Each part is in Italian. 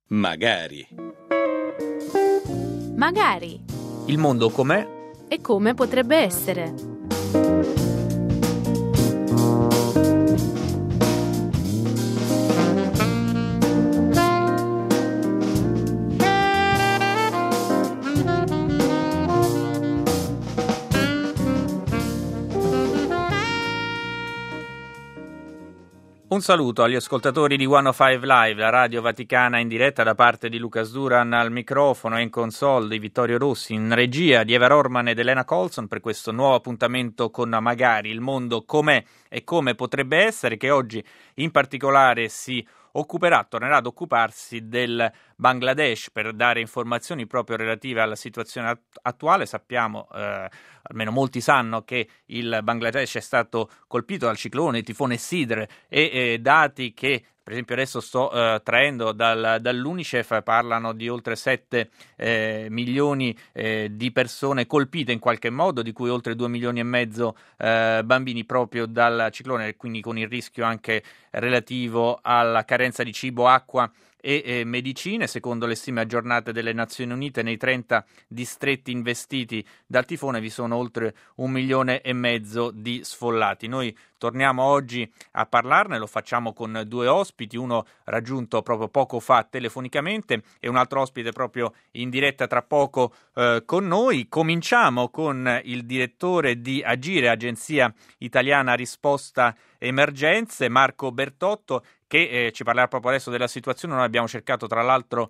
Magari. Magari. Il mondo com'è? E come potrebbe essere? Un saluto agli ascoltatori di 105 Live, la radio vaticana in diretta, da parte di Lucas Duran al microfono e in console di Vittorio Rossi, in regia di Eva Orman ed Elena Colson, per questo nuovo appuntamento con Magari, il mondo com'è e come potrebbe essere, che oggi in particolare tornerà ad occuparsi del Bangladesh per dare informazioni proprio relative alla situazione attuale. Sappiamo, almeno molti sanno, che il Bangladesh è stato colpito dal ciclone, tifone Sidr, e dati che per esempio adesso sto traendo dall'UNICEF parlano di oltre 7 milioni di persone colpite in qualche modo, di cui oltre 2 milioni e mezzo bambini proprio dal ciclone, quindi con il rischio anche relativo alla carenza di cibo, acqua e medicine. Secondo le stime aggiornate delle Nazioni Unite, nei 30 distretti investiti dal tifone vi sono oltre 1,5 milioni di sfollati. Noi torniamo oggi a parlarne, lo facciamo con due ospiti, uno raggiunto proprio poco fa telefonicamente e un altro ospite proprio in diretta tra poco con noi. Cominciamo con il direttore di Agire, Agenzia Italiana Risposta Emergenze, Marco Bertotto, che ci parlerà proprio adesso della situazione. Noi abbiamo cercato tra l'altro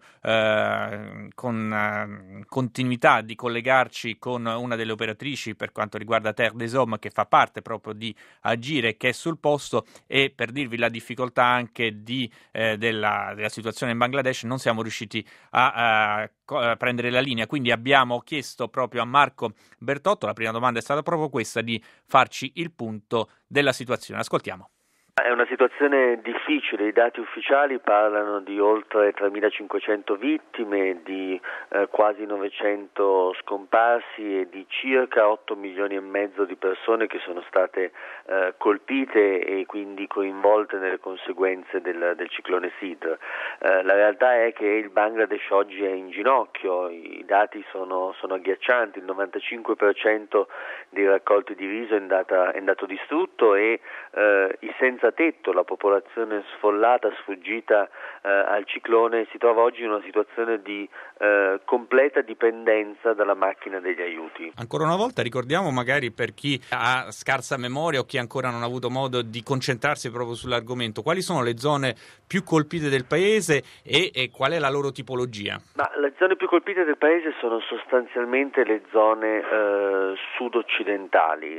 con continuità di collegarci con una delle operatrici per quanto riguarda Terre des Hommes, che fa parte proprio di Agire, che è sul posto, e per dirvi la difficoltà anche della situazione in Bangladesh non siamo riusciti a prendere la linea, quindi abbiamo chiesto proprio a Marco Bertotto, la prima domanda è stata proprio questa, di farci il punto della situazione. Ascoltiamo. È una situazione difficile, i dati ufficiali parlano di oltre 3.500 vittime, di quasi 900 scomparsi e di circa 8 milioni e mezzo di persone che sono state colpite e quindi coinvolte nelle conseguenze del ciclone Sidr. La realtà è che il Bangladesh oggi è in ginocchio, i dati sono agghiaccianti, il 95% dei raccolti di riso è andato distrutto e i senza tetto, la popolazione sfollata, sfuggita al ciclone, si trova oggi in una situazione di completa dipendenza dalla macchina degli aiuti. Ancora una volta ricordiamo, magari per chi ha scarsa memoria o chi ancora non ha avuto modo di concentrarsi proprio sull'argomento, quali sono le zone più colpite del paese e qual è la loro tipologia? Le zone più colpite del paese sono sostanzialmente le zone sud-occidentali.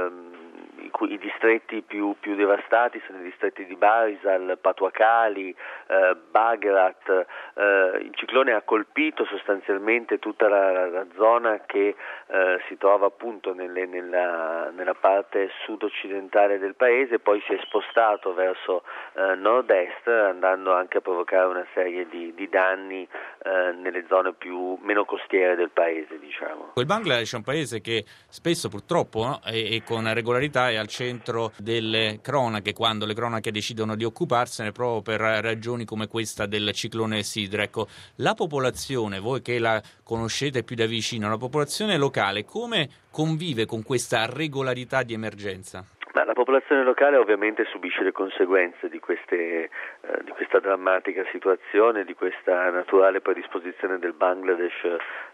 I distretti più devastati sono i distretti di Barisal, Patuakhali, Bagrat. Il ciclone ha colpito sostanzialmente tutta la zona che si trova appunto nella parte sud-occidentale del paese, poi si è spostato verso nord-est, andando anche a provocare una serie di danni nelle zone meno costiere del paese, diciamo. Il Bangladesh è un paese che spesso purtroppo, no, e con regolarità è al centro delle cronache, quando le cronache decidono di occuparsene, proprio per ragioni come questa del ciclone Sidr. Ecco, la popolazione, voi che la conoscete più da vicino, la popolazione locale, come convive con questa regolarità di emergenza? La popolazione locale ovviamente subisce le conseguenze di questa drammatica situazione, di questa naturale predisposizione del Bangladesh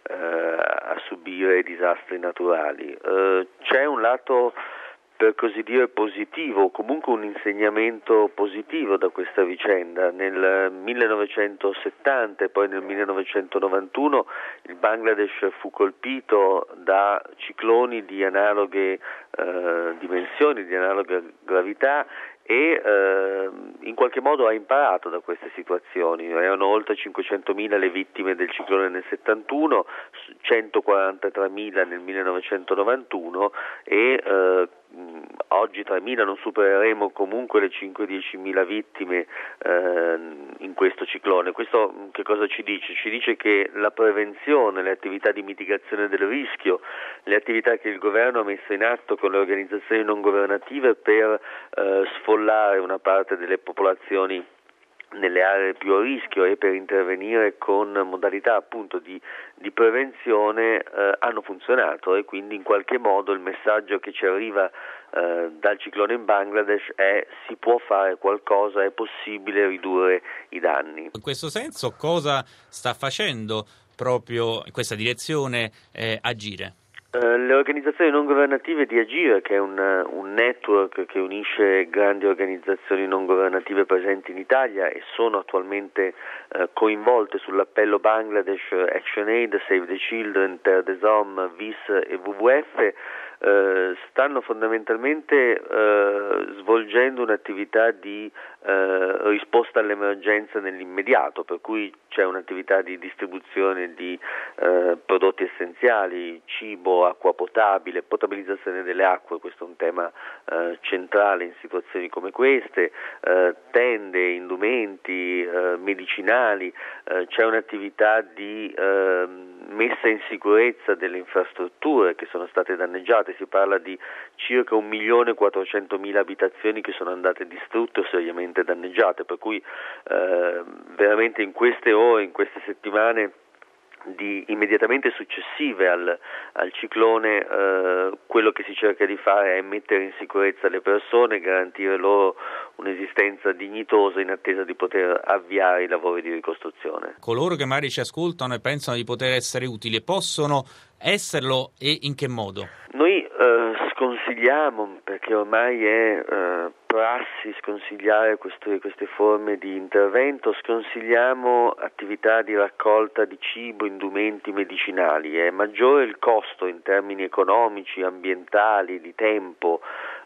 a subire disastri naturali. C'è un lato, per così dire, positivo, comunque un insegnamento positivo da questa vicenda. Nel 1970 e poi nel 1991 il Bangladesh fu colpito da cicloni di analoghe dimensioni, di analoga gravità, e in qualche modo ha imparato da queste situazioni. Erano oltre 500.000 le vittime del ciclone nel 71, 143.000 nel 1991 e oggi 3.000 non supereremo comunque le 5-10.000 vittime in questo ciclone. Questo che cosa ci dice? Ci dice che la prevenzione, le attività di mitigazione del rischio, le attività che il governo ha messo in atto con le organizzazioni non governative per sfollare una parte delle popolazioni nelle aree più a rischio e per intervenire con modalità appunto di prevenzione hanno funzionato, e quindi in qualche modo il messaggio che ci arriva dal ciclone in Bangladesh è: si può fare qualcosa, è possibile ridurre i danni. In questo senso cosa sta facendo proprio in questa direzione Agire? Le organizzazioni non governative di Agire, che è un network che unisce grandi organizzazioni non governative presenti in Italia e sono attualmente coinvolte sull'appello Bangladesh, ActionAid, Save the Children, Terre des Hommes, VIS e WWF, stanno fondamentalmente svolgendo un'attività di risposta all'emergenza nell'immediato, per cui c'è un'attività di distribuzione di prodotti essenziali, cibo, acqua potabile, potabilizzazione delle acque. Questo è un tema centrale in situazioni come queste, tende, indumenti, medicinali, c'è un'attività di messa in sicurezza delle infrastrutture che sono state danneggiate. Si parla di circa 1.400.000 abitazioni che sono andate distrutte o seriamente danneggiate, per cui veramente in queste ore, in queste settimane immediatamente successive al ciclone, quello che si cerca di fare è mettere in sicurezza le persone, garantire loro un'esistenza dignitosa in attesa di poter avviare i lavori di ricostruzione. Coloro che magari ci ascoltano e pensano di poter essere utili possono esserlo, e in che modo? Noi sconsigliamo, perché ormai è prassi sconsigliare queste forme di intervento, sconsigliamo attività di raccolta di cibo, indumenti medicinali. È maggiore il costo in termini economici, ambientali, di tempo,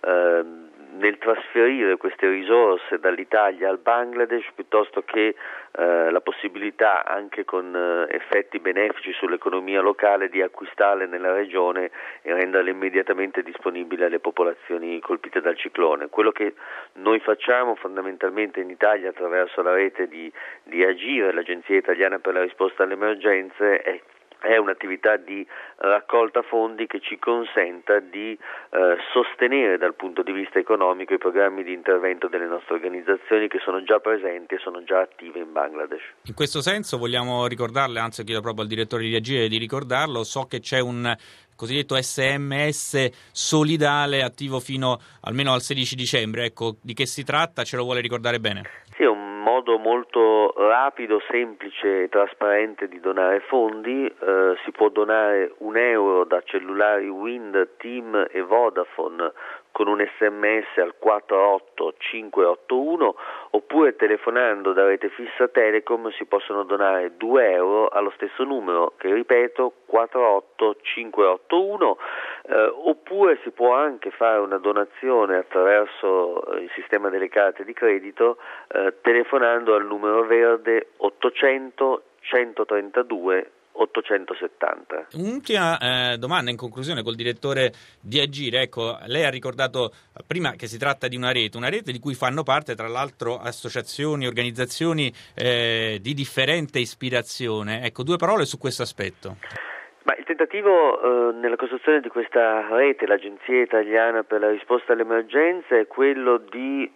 nel trasferire queste risorse dall'Italia al Bangladesh, piuttosto che la possibilità, anche con effetti benefici sull'economia locale, di acquistarle nella regione e renderle immediatamente disponibili alle popolazioni colpite dal ciclone. Quello che noi facciamo fondamentalmente in Italia attraverso la rete di Agire, l'Agenzia Italiana per la risposta alle emergenze, è un'attività di raccolta fondi che ci consenta di sostenere dal punto di vista economico i programmi di intervento delle nostre organizzazioni che sono già presenti e sono già attive in Bangladesh. In questo senso vogliamo ricordarle, anzi chiedo proprio al direttore di Agire di ricordarlo, so che c'è un cosiddetto SMS solidale attivo fino almeno al 16 dicembre, ecco, di che si tratta? Ce lo vuole ricordare bene? Sì, è un modo molto rapido, semplice e trasparente di donare fondi. Si può donare €1 da cellulari Wind, TIM e Vodafone con un SMS al 48581, oppure telefonando da rete fissa Telecom si possono donare €2 allo stesso numero, che ripeto 48581, oppure si può anche fare una donazione attraverso il sistema delle carte di credito telefonando al numero verde 800 132 870. Un'ultima domanda in conclusione col direttore di Agire. Ecco, lei ha ricordato prima che si tratta di una rete di cui fanno parte tra l'altro associazioni, organizzazioni di differente ispirazione. Ecco, 2 parole su questo aspetto. Ma il tentativo nella costruzione di questa rete, l'Agenzia Italiana per la risposta alle emergenze, è quello di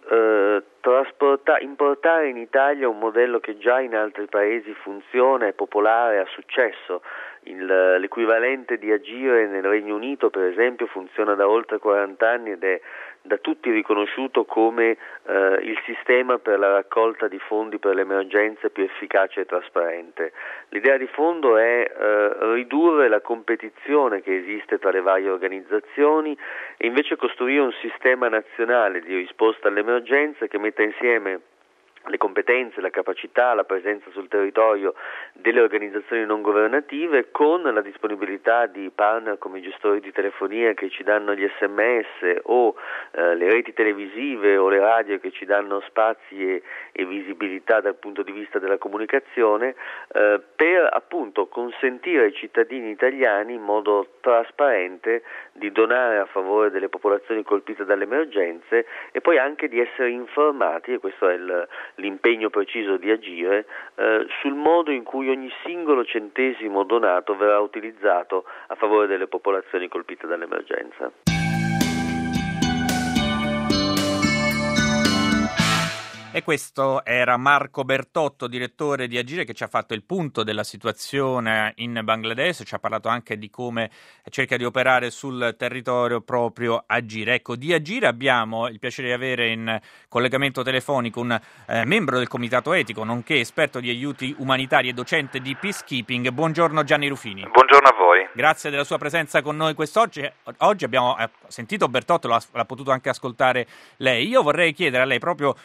importare in Italia un modello che già in altri paesi funziona, è popolare, ha successo. L'equivalente di Agire nel Regno Unito, per esempio, funziona da oltre 40 anni ed è da tutti riconosciuto come il sistema per la raccolta di fondi per le emergenze più efficace e trasparente. L'idea di fondo è ridurre la competizione che esiste tra le varie organizzazioni e invece costruire un sistema nazionale di risposta alle emergenze che metta insieme le competenze, la capacità, la presenza sul territorio delle organizzazioni non governative con la disponibilità di partner come i gestori di telefonia che ci danno gli SMS o le reti televisive o le radio che ci danno spazi e visibilità dal punto di vista della comunicazione per appunto consentire ai cittadini italiani in modo trasparente di donare a favore delle popolazioni colpite dalle emergenze e poi anche di essere informati, e questo è l'impegno preciso di Agire, sul modo in cui ogni singolo centesimo donato verrà utilizzato a favore delle popolazioni colpite dall'emergenza. E questo era Marco Bertotto, direttore di Agire, che ci ha fatto il punto della situazione in Bangladesh, ci ha parlato anche di come cerca di operare sul territorio proprio Agire. Ecco, di Agire abbiamo il piacere di avere in collegamento telefonico un membro del Comitato Etico, nonché esperto di aiuti umanitari e docente di peacekeeping. Buongiorno Gianni Rufini. Buongiorno a voi. Grazie della sua presenza con noi quest'oggi. Oggi abbiamo sentito Bertotto, l'ha potuto anche ascoltare lei. Io vorrei chiedere a lei proprio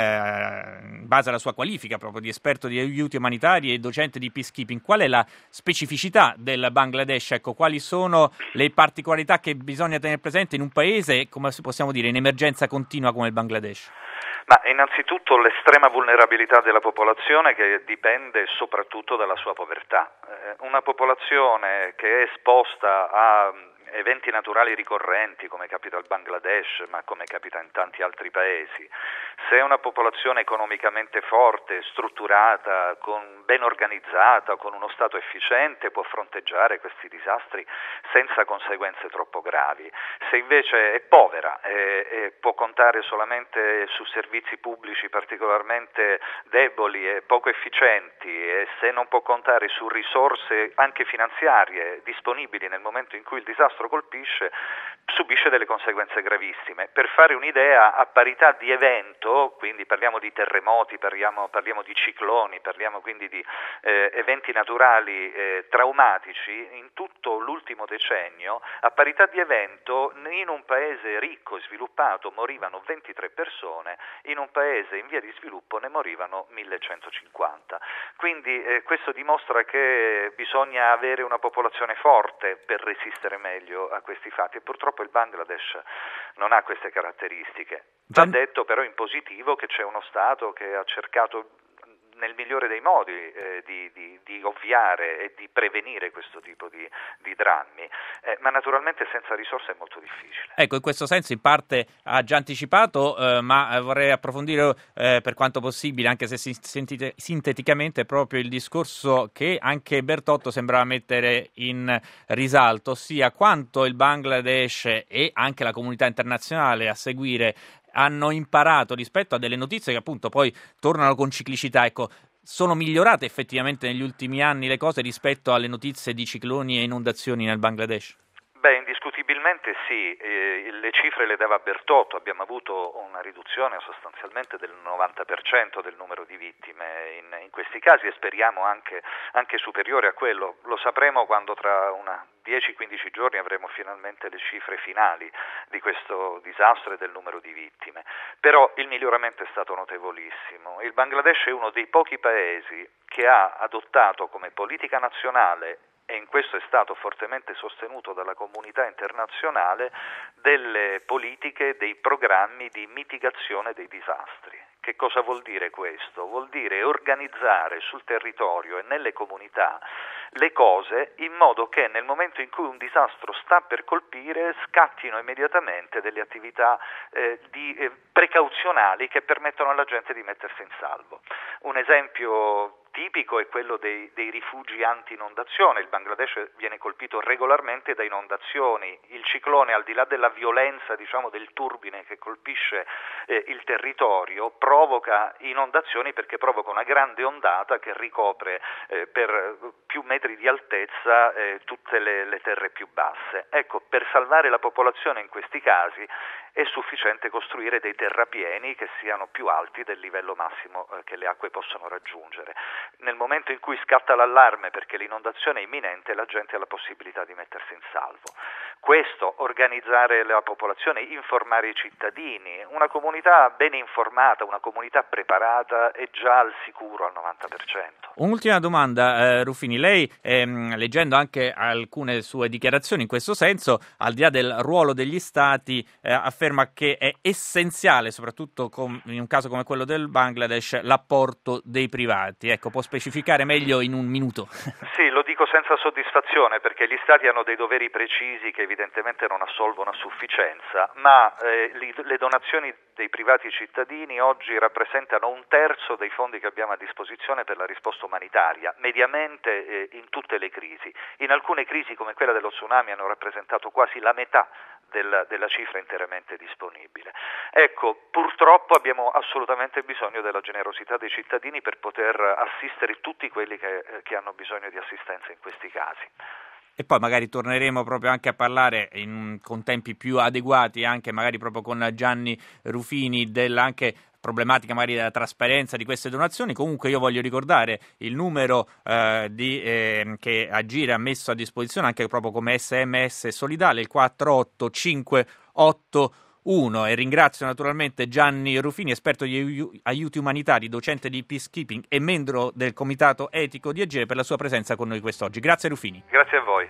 in base alla sua qualifica proprio di esperto di aiuti umanitari e docente di peacekeeping, qual è la specificità del Bangladesh? Ecco, quali sono le particolarità che bisogna tenere presente in un paese, come possiamo dire, in emergenza continua come il Bangladesh? Ma innanzitutto l'estrema vulnerabilità della popolazione, che dipende soprattutto dalla sua povertà. Una popolazione che è esposta a eventi naturali ricorrenti, come capita al Bangladesh, ma come capita in tanti altri paesi, se è una popolazione economicamente forte, strutturata, ben organizzata, con uno Stato efficiente, può fronteggiare questi disastri senza conseguenze troppo gravi. Se invece è povera e può contare solamente su servizi pubblici particolarmente deboli e poco efficienti, e se non può contare su risorse anche finanziarie disponibili nel momento in cui il disastro colpisce, subisce delle conseguenze gravissime. Per fare un'idea, a parità di evento, quindi parliamo di terremoti, parliamo di cicloni, parliamo quindi di eventi naturali traumatici, in tutto l'ultimo decennio, a parità di evento, in un paese ricco e sviluppato morivano 23 persone, in un paese in via di sviluppo ne morivano 1150. Quindi questo dimostra che bisogna avere una popolazione forte per resistere meglio a questi fatti, e purtroppo il Bangladesh non ha queste caratteristiche. Va detto però in positivo che c'è uno Stato che ha cercato nel migliore dei modi di ovviare e di prevenire questo tipo di drammi, ma naturalmente senza risorse è molto difficile. Ecco, in questo senso in parte ha già anticipato, ma vorrei approfondire per quanto possibile, anche se sinteticamente, proprio il discorso che anche Bertotto sembrava mettere in risalto, ossia quanto il Bangladesh e anche la comunità internazionale a seguire hanno imparato rispetto a delle notizie che appunto poi tornano con ciclicità. Ecco, sono migliorate effettivamente negli ultimi anni le cose rispetto alle notizie di cicloni e inondazioni nel Bangladesh? Beh, indiscutibilmente sì, le cifre le dava Bertotto, abbiamo avuto una riduzione sostanzialmente del 90% del numero di vittime in questi casi, e speriamo anche superiore a quello. Lo sapremo quando tra 10-15 giorni avremo finalmente le cifre finali di questo disastro e del numero di vittime. Però il miglioramento è stato notevolissimo. Il Bangladesh è uno dei pochi paesi che ha adottato come politica nazionale, e in questo è stato fortemente sostenuto dalla comunità internazionale, delle politiche, dei programmi di mitigazione dei disastri. Che cosa vuol dire questo? Vuol dire organizzare sul territorio e nelle comunità le cose in modo che nel momento in cui un disastro sta per colpire scattino immediatamente delle attività precauzionali che permettono alla gente di mettersi in salvo. Un esempio tipico è quello dei rifugi anti-inondazione. Il Bangladesh viene colpito regolarmente da inondazioni. Il ciclone, al di là della violenza, del turbine che colpisce il territorio, provoca inondazioni perché provoca una grande ondata che ricopre per più metri di altezza tutte le terre più basse. Ecco, per salvare la popolazione in questi casi è sufficiente costruire dei terrapieni che siano più alti del livello massimo che le acque possono raggiungere. Nel momento in cui scatta l'allarme perché l'inondazione è imminente, la gente ha la possibilità di mettersi in salvo. Questo, organizzare la popolazione, informare i cittadini, una comunità ben informata, una comunità preparata è già al sicuro al 90%. Un'ultima domanda, Rufini. Lei, leggendo anche alcune sue dichiarazioni in questo senso, al di là del ruolo degli Stati, afferma che è essenziale, soprattutto in un caso come quello del Bangladesh, l'apporto dei privati. Ecco, può specificare meglio in un minuto? Sì, lo dico senza soddisfazione, perché gli Stati hanno dei doveri precisi che evidentemente non assolvono a sufficienza, ma le donazioni dei privati cittadini oggi rappresentano 1/3 dei fondi che abbiamo a disposizione per la risposta umanitaria, mediamente in tutte le crisi. In alcune crisi come quella dello tsunami hanno rappresentato quasi la metà della cifra interamente disponibile. Ecco, purtroppo abbiamo assolutamente bisogno della generosità dei cittadini per poter assistere tutti quelli che hanno bisogno di assistenza in questi casi. E poi magari torneremo proprio anche a parlare con tempi più adeguati, anche magari proprio con Gianni Rufini, anche problematica magari della trasparenza di queste donazioni. Comunque io voglio ricordare il numero che Agire ha messo a disposizione anche proprio come SMS solidale, il 48581, e ringrazio naturalmente Gianni Rufini, esperto di aiuti umanitari, docente di peacekeeping e membro del comitato etico di Agire, per la sua presenza con noi quest'oggi. Grazie Rufini. Grazie a voi.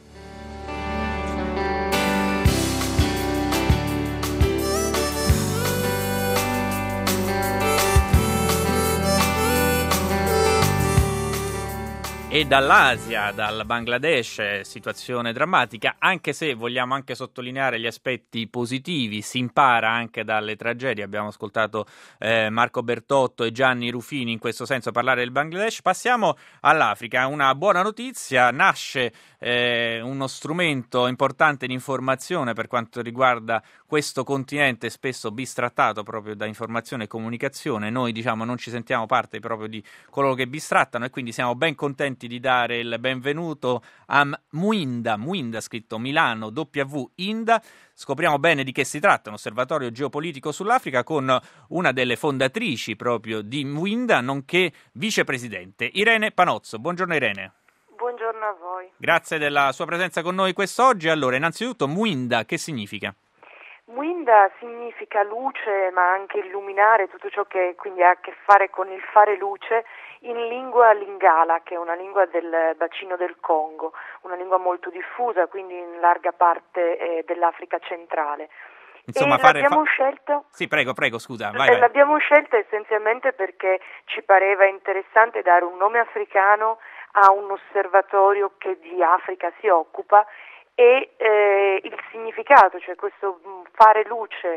E dall'Asia, dal Bangladesh, situazione drammatica, anche se vogliamo anche sottolineare gli aspetti positivi, si impara anche dalle tragedie. Abbiamo ascoltato Marco Bertotto e Gianni Rufini in questo senso parlare del Bangladesh. Passiamo all'Africa, una buona notizia: nasce uno strumento importante di informazione per quanto riguarda questo continente spesso bistrattato proprio da informazione e comunicazione. Noi non ci sentiamo parte proprio di coloro che bistrattano, e quindi siamo ben contenti di dare il benvenuto a Muinda, scritto Milano W Inda. Scopriamo bene di che si tratta, un osservatorio geopolitico sull'Africa, con una delle fondatrici proprio di Muinda, nonché vicepresidente, Irene Panozzo. Buongiorno Irene. Buongiorno a voi. Grazie della sua presenza con noi quest'oggi. Allora, innanzitutto Muinda che significa? Muinda significa luce, ma anche illuminare, tutto ciò che quindi ha a che fare con il fare luce, in lingua lingala, che è una lingua del bacino del Congo, una lingua molto diffusa, quindi in larga parte dell'Africa centrale. Insomma, l'abbiamo scelto? Sì, prego, scusa. Vai. L'abbiamo scelta essenzialmente perché ci pareva interessante dare un nome africano a un osservatorio che di Africa si occupa, e il significato, cioè questo fare luce,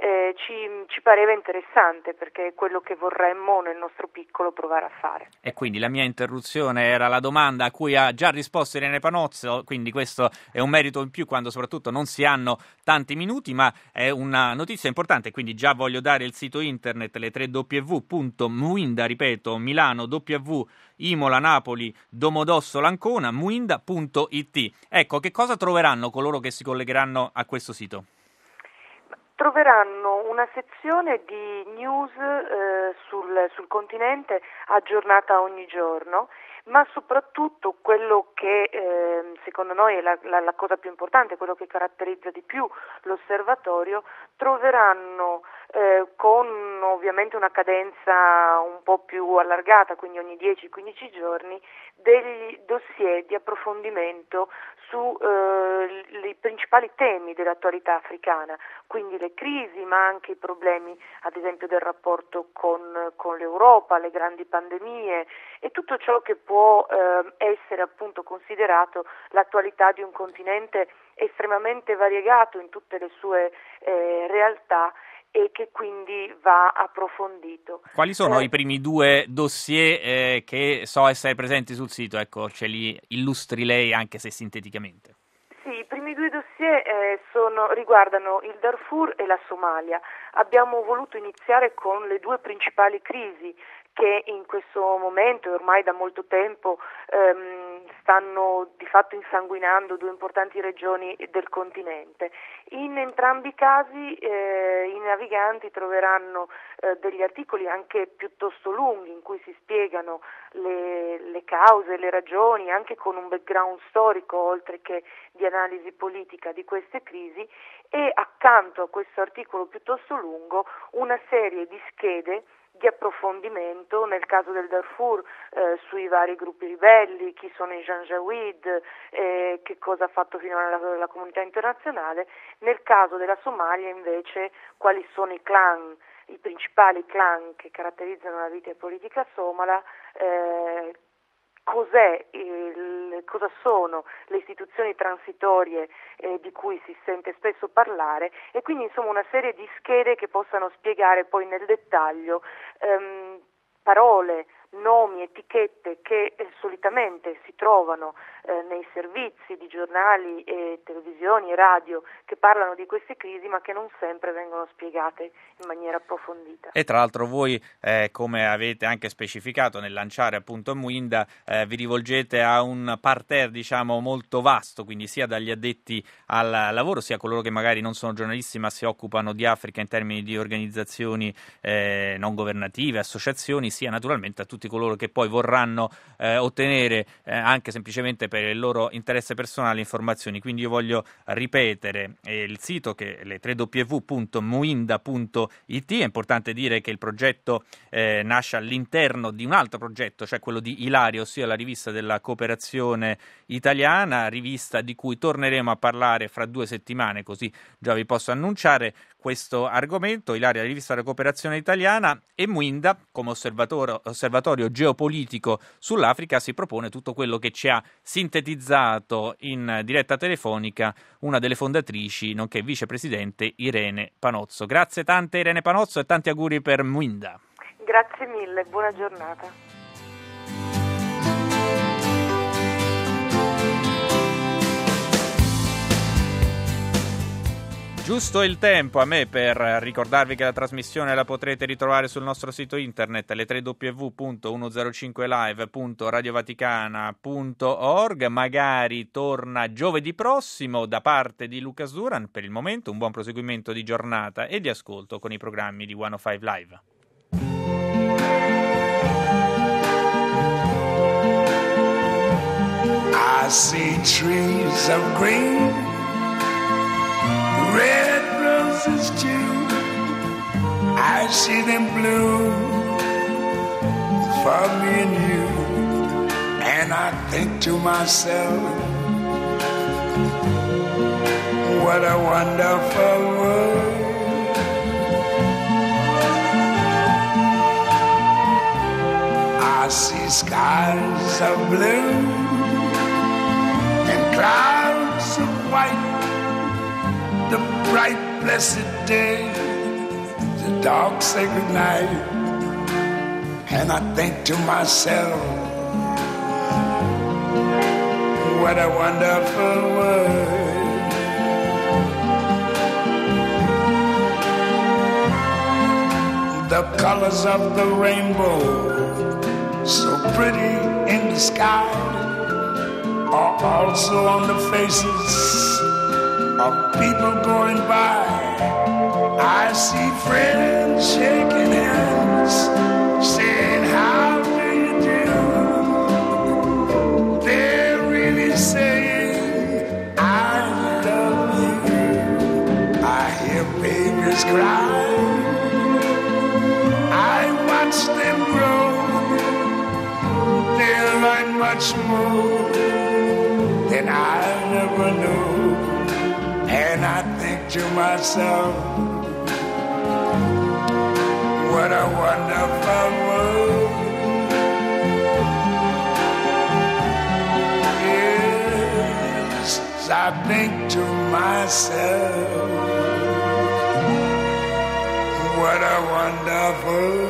ci pareva interessante, perché è quello che vorremmo nel nostro piccolo provare a fare. E quindi la mia interruzione era la domanda a cui ha già risposto Irene Panozzo, quindi questo è un merito in più quando soprattutto non si hanno tanti minuti, ma è una notizia importante. Quindi già voglio dare il sito internet, le 3w.muinda, ripeto, Milano W, Imola, Napoli, Domodossola, Ancona, muinda.it. Ecco, che cosa troveranno coloro che si collegheranno a questo sito? Troveranno una sezione di news sul continente aggiornata ogni giorno, ma soprattutto quello che secondo noi è la cosa più importante, quello che caratterizza di più l'osservatorio, troveranno con ovviamente una cadenza un po' più allargata, quindi ogni 10-15 giorni, degli dossier di approfondimento su i principali temi dell'attualità africana, quindi le crisi, ma anche i problemi ad esempio del rapporto con l'Europa, le grandi pandemie e tutto ciò che può essere appunto considerato l'attualità di un continente estremamente variegato in tutte le sue realtà, e che quindi va approfondito. Quali sono i primi due dossier che so essere presenti sul sito? Ecco, ce li illustri lei anche se sinteticamente. Sì, i primi due dossier riguardano il Darfur e la Somalia. Abbiamo voluto iniziare con le due principali crisi che in questo momento e ormai da molto tempo stanno di fatto insanguinando due importanti regioni del continente. In entrambi i casi i naviganti troveranno degli articoli anche piuttosto lunghi in cui si spiegano le cause, le ragioni, anche con un background storico oltre che di analisi politica di queste crisi, e accanto a questo articolo piuttosto lungo una serie di schede di approfondimento, nel caso del Darfur sui vari gruppi ribelli, chi sono i Janjaweed, che cosa ha fatto finora la comunità internazionale, nel caso della Somalia invece quali sono i clan, i principali clan che caratterizzano la vita politica somala, cosa sono le istituzioni transitorie di cui si sente spesso parlare, e quindi insomma una serie di schede che possano spiegare poi nel dettaglio parole, nomi, etichette che solitamente si trovano nei servizi di giornali e televisioni e radio che parlano di queste crisi, ma che non sempre vengono spiegate in maniera approfondita. E tra l'altro voi, come avete anche specificato nel lanciare appunto Muinda, vi rivolgete a un parterre diciamo molto vasto, quindi sia dagli addetti al lavoro, sia coloro che magari non sono giornalisti ma si occupano di Africa in termini di organizzazioni non governative, associazioni, sia naturalmente a tutti coloro che poi vorranno ottenere anche semplicemente per il loro interesse personale informazioni. Quindi io voglio ripetere il sito, che è le www.muinda.it. È importante dire che il progetto nasce all'interno di un altro progetto, cioè quello di Ilaria, ossia la rivista della cooperazione italiana, rivista di cui torneremo a parlare fra 2 settimane, così già vi posso annunciare questo argomento. Ilaria, la rivista della cooperazione italiana, e Muinda come osservatorio geopolitico sull'Africa si propone tutto quello che ci ha sintetizzato in diretta telefonica una delle fondatrici nonché vicepresidente Irene Panozzo. Grazie tante Irene Panozzo e tanti auguri per Muinda. Grazie mille, buona giornata. Giusto il tempo a me per ricordarvi che la trasmissione la potrete ritrovare sul nostro sito internet, le www.105live.radiovaticana.org. Magari torna giovedì prossimo. Da parte di Lucas Duran, per il momento un buon proseguimento di giornata e di ascolto con i programmi di 105 Live. I see trees of green, red roses too. I see them bloom for me and you. And I think to myself, what a wonderful world. I see skies of blue and clouds of white, the bright blessed day, the dark sacred night. And I think to myself, what a wonderful world. The colors of the rainbow, so pretty in the sky, are also on the faces of people going by. I see friends shaking hands, saying, how do you do? They're really saying, I love you. I hear babies cry, I watch them grow. They'll learn much more than I never knew. And I think to myself, what a wonderful world. Yes, I think to myself, what a wonderful